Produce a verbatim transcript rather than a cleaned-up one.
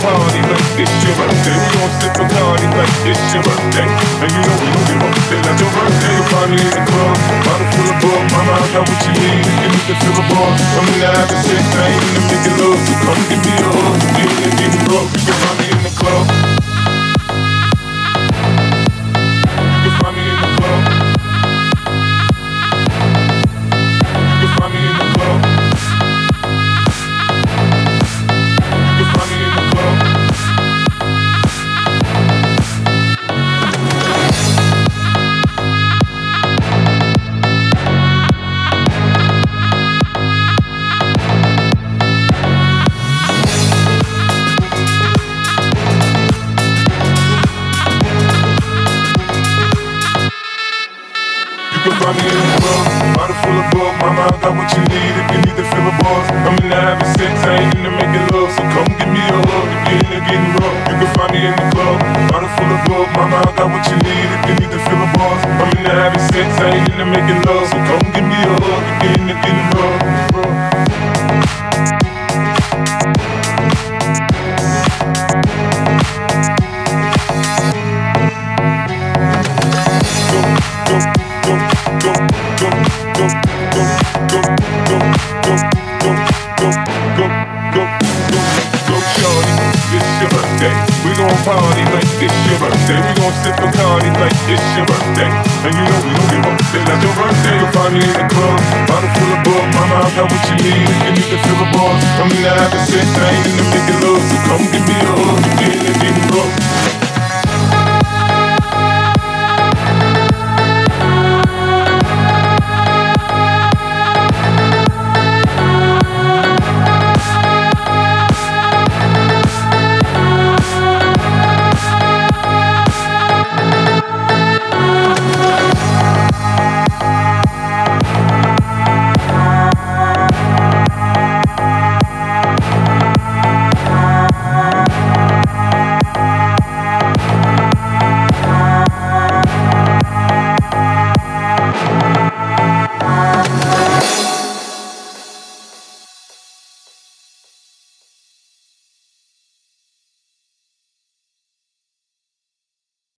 party like it's your birthday. We gon' sip a party like it's your birthday. And you know we don't give up, it's not your birthday. You find me in the club, bottle full of bug. Mama, I got what you need if you need to fill a bar. I'm in the having sex, I ain't in the making love. So come give me a hug, get in and get rough. You can find me in the club. You can find me in the club. You can find me in the club. You can find me in the club. You can find me in the club, bottle full of bug. Mama, I got what you need if you need to fill a buzz. I'm in the having sex, I ain't in the making love. So come give me a hug if you're in the getting rough. You can find me in the club, bottle full of bug. Mama, I got what you need if you need to fill a buzz. I'm in the having sex, I ain't in the making love. So come give me a hug if you're in the getting rough. We gon' party like it's your birthday. We gon' sip a party like it's your birthday. And you know we don't give up, it's not your birthday. You'll find me in the club, bottle full of bug. Mama, I got what you need if you need to fill a bar. I'm in the having sex, I ain't in the making love. So come give me a hug, get in and get rough.